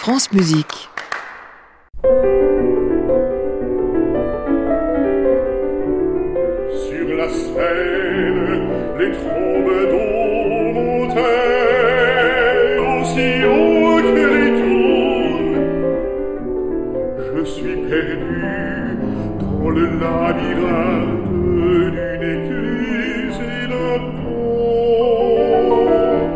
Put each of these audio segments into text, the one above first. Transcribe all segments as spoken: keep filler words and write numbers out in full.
France Musique. Sur la Seine, les trombes d'eau montaient aussi haut que les tours. Je suis perdu dans le labyrinthe d'une écluse et d'un pont.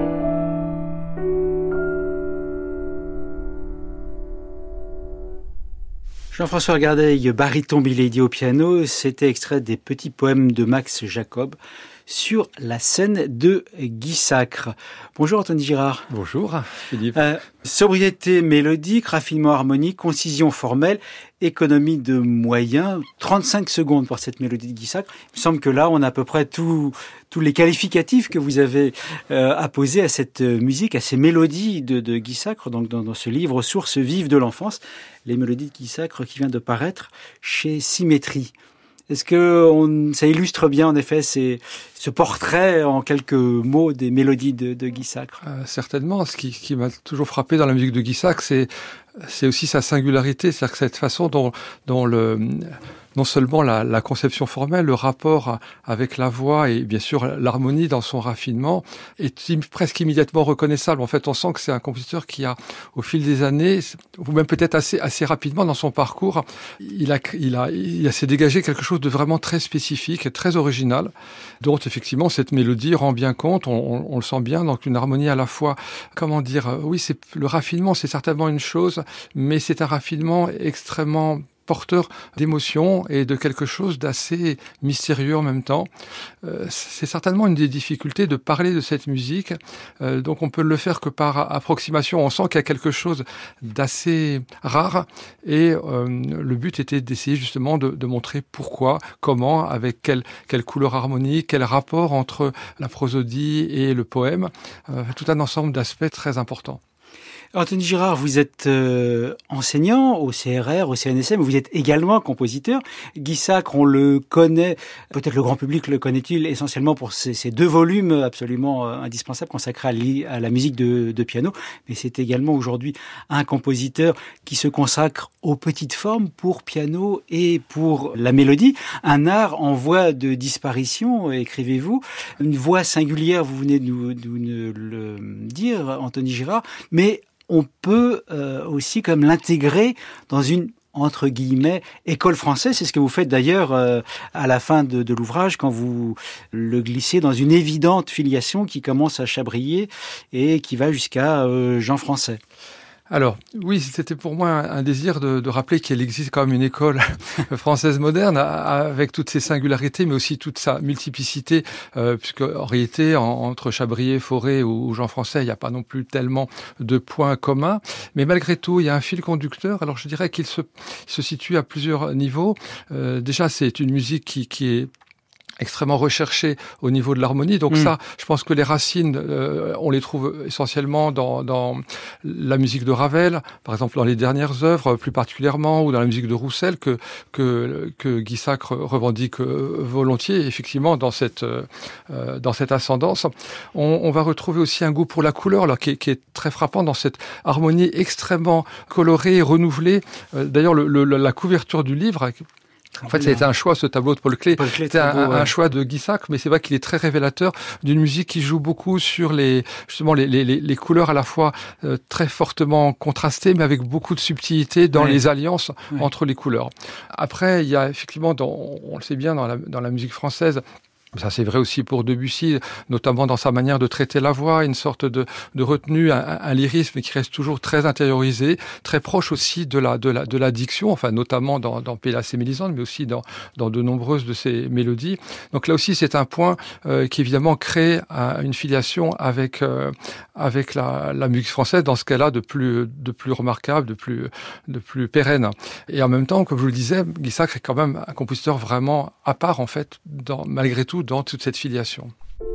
Jean-François Gardeil, baryton Milady au piano, c'était extrait des petits poèmes de Max Jacob sur la scène de Guy Sacre. Bonjour Anthony Girard. Bonjour Philippe. Euh, sobriété mélodique, raffinement harmonique, concision formelle, économie de moyens, trente-cinq secondes pour cette mélodie de Guy Sacre. Il me semble que là, on a à peu près tout, tous les qualificatifs que vous avez euh, apposés à cette musique, à ces mélodies de, de Guy Sacre, donc dans, dans ce livre « Sources vives de l'enfance », les mélodies de Guy Sacre qui vient de paraître chez Symétrie. Est-ce que on, ça illustre bien, en effet, ces, ce portrait en quelques mots des mélodies de, de Guy Sacre ? euh, Certainement. Ce qui, qui m'a toujours frappé dans la musique de Guy Sacre, c'est, c'est aussi sa singularité, c'est-à-dire que cette façon dont, dont le... non seulement la, la conception formelle, le rapport avec la voix et bien sûr l'harmonie dans son raffinement est im- presque immédiatement reconnaissable. En fait, on sent que c'est un compositeur qui a, au fil des années, ou même peut-être assez assez rapidement dans son parcours, il a il a il a s'est dégagé quelque chose de vraiment très spécifique et très original, dont effectivement cette mélodie rend bien compte. On, on, on le sent bien, donc une harmonie à la fois, comment dire, oui, c'est le raffinement, c'est certainement une chose, mais c'est un raffinement extrêmement porteur d'émotions et de quelque chose d'assez mystérieux en même temps. Euh, c'est certainement une des difficultés de parler de cette musique. Euh, donc on peut le faire que par approximation. On sent qu'il y a quelque chose d'assez rare et euh, le but était d'essayer justement de, de montrer pourquoi, comment, avec quelle, quelle couleur harmonique, quel rapport entre la prosodie et le poème. Euh, tout un ensemble d'aspects très importants. Anthony Girard, vous êtes euh, enseignant au C R R, au C N S M, vous êtes également compositeur. Guy Sacre, on le connaît, peut-être le grand public le connaît-il essentiellement pour ces, ces deux volumes absolument euh, indispensables consacrés à, li, à la musique de, de piano, mais c'est également aujourd'hui un compositeur qui se consacre aux petites formes pour piano et pour la mélodie. Un art en voie de disparition, écrivez-vous. Une voix singulière, vous venez de nous, de nous le dire, Anthony Girard, mais on peut euh, aussi comme l'intégrer dans une, entre guillemets, école française. C'est ce que vous faites d'ailleurs euh, à la fin de, de l'ouvrage, quand vous le glissez dans une évidente filiation qui commence à Chabrier et qui va jusqu'à euh, Jean Français. Alors, oui, c'était pour moi un désir de, de rappeler qu'il existe quand même une école française moderne avec toutes ses singularités, mais aussi toute sa multiplicité, euh, puisque en réalité, en, entre Chabrier, Fauré ou, ou Jean Français, il n'y a pas non plus tellement de points communs. Mais malgré tout, il y a un fil conducteur. Alors, je dirais qu'il se, il se situe à plusieurs niveaux. Euh, déjà, c'est une musique qui, qui est extrêmement recherché au niveau de l'harmonie. Donc mmh. ça, je pense que les racines, euh, on les trouve essentiellement dans, dans la musique de Ravel, par exemple dans les dernières œuvres, plus particulièrement, ou dans la musique de Roussel, que que, que Guy Sacre revendique volontiers, effectivement, dans cette euh, dans cette ascendance. On, on va retrouver aussi un goût pour la couleur, alors qui est, qui est très frappant dans cette harmonie extrêmement colorée et renouvelée. Euh, d'ailleurs, le, le, la couverture du livre, en fait, ça a été un choix, ce tableau de Paul Klee. Paul Klee C'était un, beau, ouais. un choix de Guy Sacre, mais c'est vrai qu'il est très révélateur d'une musique qui joue beaucoup sur les, justement, les, les, les couleurs à la fois euh, très fortement contrastées, mais avec beaucoup de subtilité dans ouais. les alliances ouais. entre les couleurs. Après, il y a effectivement, dans, on le sait bien, dans la, dans la musique française, ça c'est vrai aussi pour Debussy, notamment dans sa manière de traiter la voix, une sorte de, de retenue, un, un lyrisme qui reste toujours très intériorisé, très proche aussi de la, de la, de la diction, enfin notamment dans, dans Pélasse et Mélisande, mais aussi dans, dans de nombreuses de ses mélodies. Donc là aussi c'est un point euh, qui évidemment crée un, une filiation avec euh, avec la, la musique française dans ce qu'elle a de plus de plus remarquable, de plus de plus pérenne. Et en même temps, comme je vous le disais, Guy Sacre est quand même un compositeur vraiment à part en fait, dans, malgré tout, dans toute cette filiation.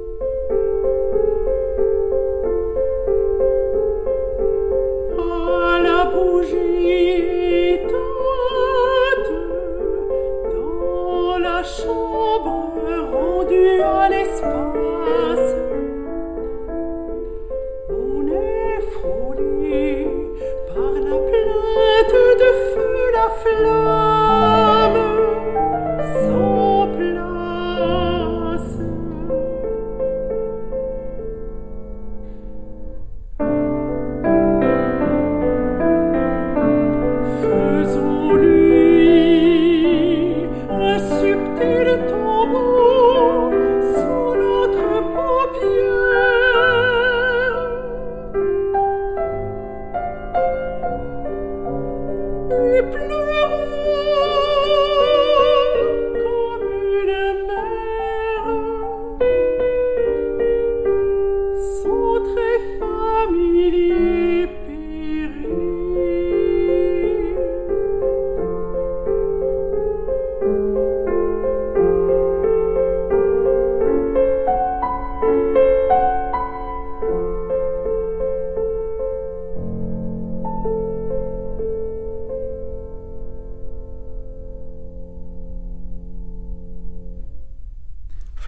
À la bougie éteinte, dans la chambre rendue à l'espace, on est frôlé par la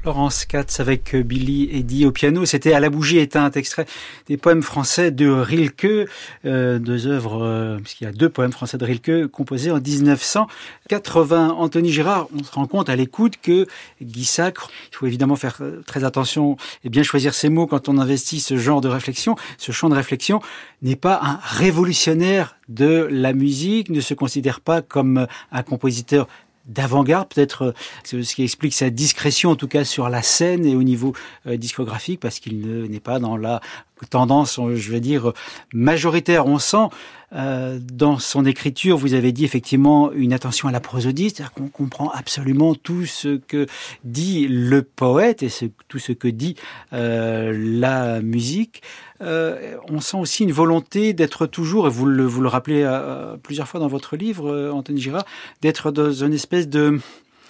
Laurence Katz avec Billy Eddy au piano. C'était À la bougie éteinte, extrait des poèmes français de Rilke, euh, deux œuvres, euh, puisqu'il y a deux poèmes français de Rilke composés en dix-neuf cent quatre-vingts. Anthony Girard, on se rend compte à l'écoute que Guy Sacre, il faut évidemment faire très attention et bien choisir ses mots quand on investit ce genre de réflexion, ce champ de réflexion, n'est pas un révolutionnaire de la musique, ne se considère pas comme un compositeur d'avant-garde, peut-être c'est ce qui explique sa discrétion en tout cas sur la scène et au niveau euh, discographique, parce qu'il ne, n'est pas dans la tendance, je vais dire, majoritaire. On sent euh, dans son écriture, vous avez dit effectivement une attention à la prosodie, c'est-à-dire qu'on comprend absolument tout ce que dit le poète et ce, tout ce que dit euh, la musique. Euh, on sent aussi une volonté d'être toujours, et vous le, vous le rappelez euh, plusieurs fois dans votre livre, euh, Anthony Girard, d'être dans une espèce de,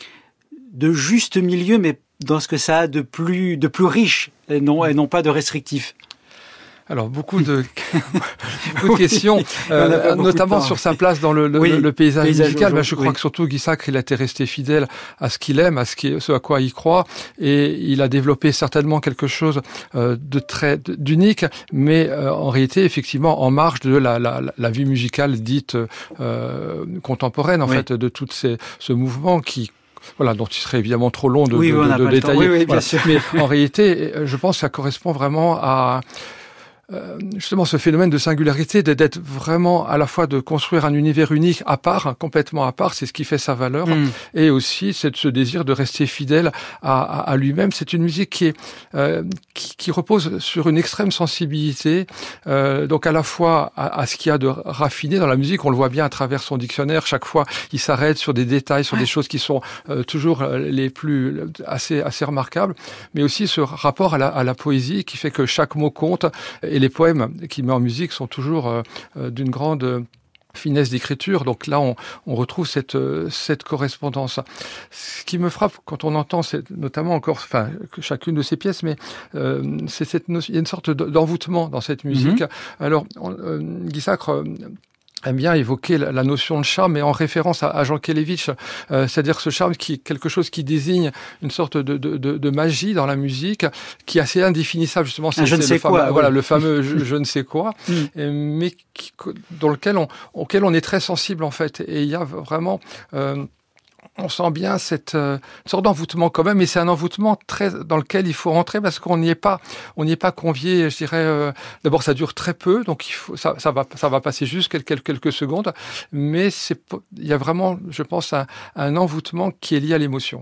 de juste milieu, mais dans ce que ça a de plus, de plus riche, et non, et non pas de restrictif. Alors beaucoup de beaucoup de questions, euh, notamment sur sa place dans le, le, oui, le paysage, paysage musical. Ben, je crois oui. que surtout Guy Sacre, il a été resté fidèle à ce qu'il aime, à ce, qui, ce à quoi il croit, et il a développé certainement quelque chose euh, de très d'unique, mais euh, en réalité, effectivement, en marge de la, la, la vie musicale dite euh, contemporaine, en oui. fait, de tout ces, ce mouvement qui voilà, dont il serait évidemment trop long de, oui, de, oui, de, de détailler. Oui, oui, voilà. sûr. Mais en réalité, je pense que ça correspond vraiment à Euh, justement ce phénomène de singularité, d'être vraiment à la fois de construire un univers unique à part, complètement à part, c'est ce qui fait sa valeur, mm. et aussi c'est ce désir de rester fidèle à, à, à lui-même. C'est une musique qui est euh, qui, qui repose sur une extrême sensibilité, euh, donc à la fois à, à ce qu'il y a de raffiné dans la musique, on le voit bien à travers son dictionnaire. Chaque fois, il s'arrête sur des détails, sur des choses qui sont euh, toujours les plus assez assez remarquables, mais aussi ce rapport à la, à la poésie qui fait que chaque mot compte. Et les poèmes qu'il met en musique sont toujours euh, d'une grande finesse d'écriture. Donc là, on, on retrouve cette, cette correspondance. Ce qui me frappe quand on entend, c'est notamment encore, enfin, chacune de ces pièces, mais euh, c'est cette notion, il y a une sorte d'envoûtement dans cette musique. Mm-hmm. Alors, on, euh, Guy Sacre euh, aime bien évoquer la notion de charme, mais en référence à, à Jean Kelevitch, euh, c'est-à-dire ce charme qui est quelque chose qui désigne une sorte de, de, de, de magie dans la musique, qui est assez indéfinissable, justement. C'est, je ne c'est sais le quoi. fameux, Oui. Voilà, le fameux je, je ne sais quoi, mm. et, mais qui, dans lequel on, auquel on est très sensible, en fait. Et il y a vraiment... Euh, on sent bien cette euh, sorte d'envoûtement quand même, mais c'est un envoûtement très dans lequel il faut rentrer parce qu'on n'y est pas, on n'y est pas convié. Je dirais, euh, d'abord ça dure très peu, donc il faut, ça, ça va, ça va passer juste quelques quelques secondes, mais c'est, il y a vraiment, je pense, un, un envoûtement qui est lié à l'émotion.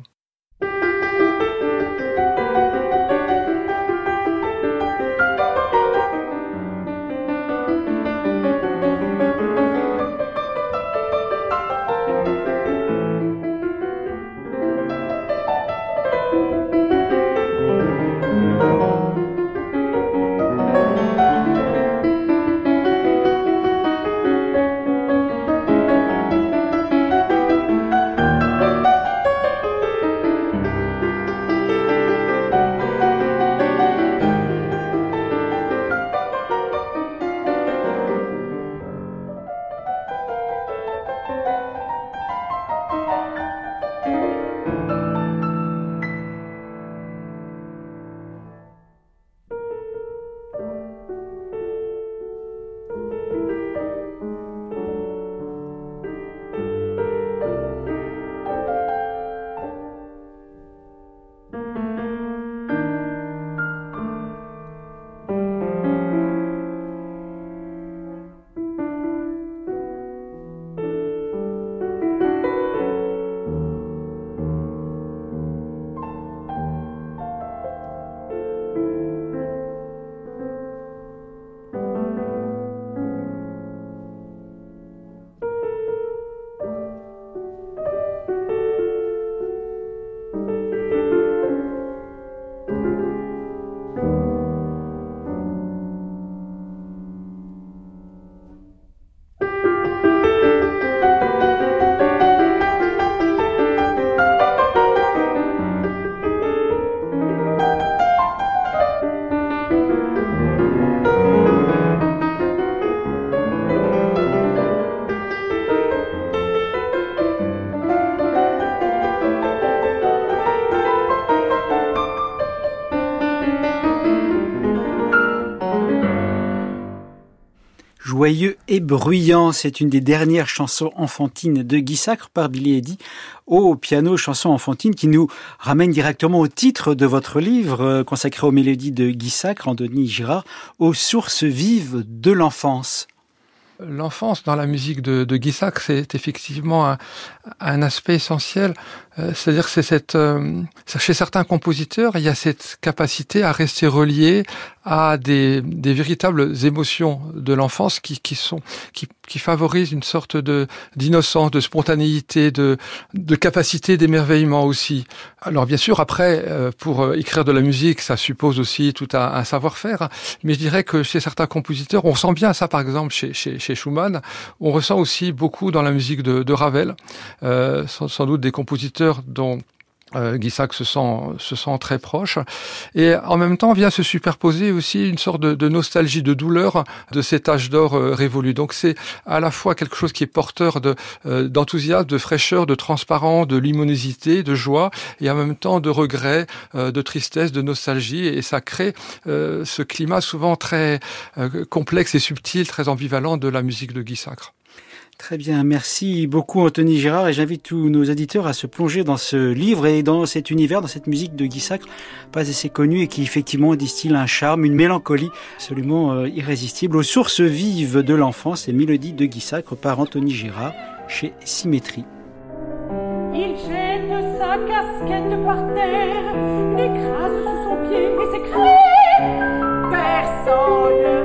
Joyeux et bruyant, c'est une des dernières chansons enfantines de Guy Sacre par Billy Eddy au piano, chanson enfantine qui nous ramène directement au titre de votre livre consacré aux mélodies de Guy Sacre, Anthony Girard, aux sources vives de l'enfance. L'enfance dans la musique de, de Guy Sacre, c'est effectivement un, un aspect essentiel. Euh, c'est-à-dire que c'est cette, euh, chez certains compositeurs, il y a cette capacité à rester relié à des, des véritables émotions de l'enfance qui, qui sont, qui, qui favorisent une sorte de d'innocence, de spontanéité, de, de capacité d'émerveillement aussi. Alors bien sûr, après, euh, pour écrire de la musique, ça suppose aussi tout un, un savoir-faire. Mais je dirais que chez certains compositeurs, on sent bien ça, par exemple chez, chez, chez Schumann. On ressent aussi beaucoup dans la musique de, de Ravel, euh, sans, sans doute des compositeurs dont euh, Guy Sacre se sent, se sent très proche. Et en même temps vient se superposer aussi une sorte de, de nostalgie, de douleur de cet âge d'or euh, révolu. Donc c'est à la fois quelque chose qui est porteur de, euh, d'enthousiasme, de fraîcheur, de transparence, de luminosité, de joie, et en même temps de regret, euh, de tristesse, de nostalgie. Et ça crée euh, ce climat souvent très euh, complexe et subtil, très ambivalent de la musique de Guy Sacre. Très bien, merci beaucoup Anthony Girard, et j'invite tous nos auditeurs à se plonger dans ce livre et dans cet univers, dans cette musique de Guy Sacre, pas assez connue et qui effectivement distille un charme, une mélancolie absolument euh, irrésistible aux sources vives de l'enfance et mélodies de Guy Sacre par Anthony Girard chez Symétrie. Il jette sa casquette par terre, l'écrase sous son pied et s'écrie: Personne,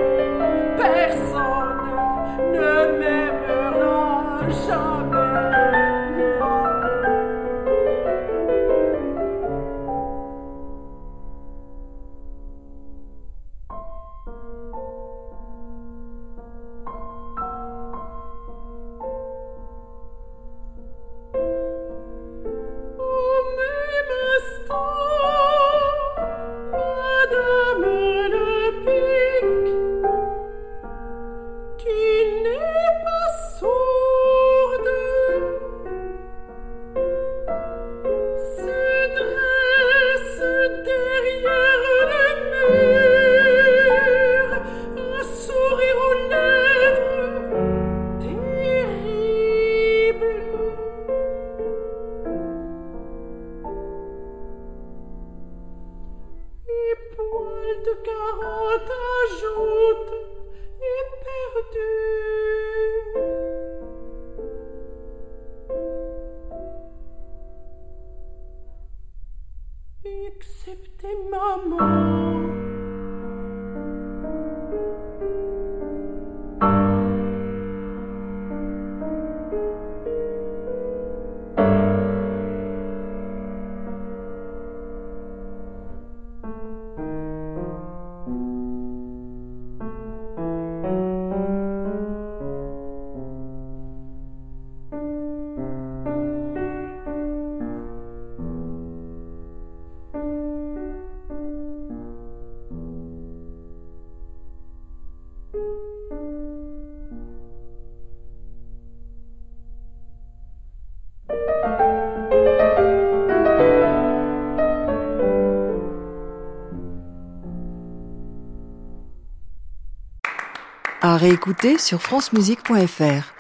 personne ne m'aimera jamais. Excepté maman. À réécouter sur francemusique point f r.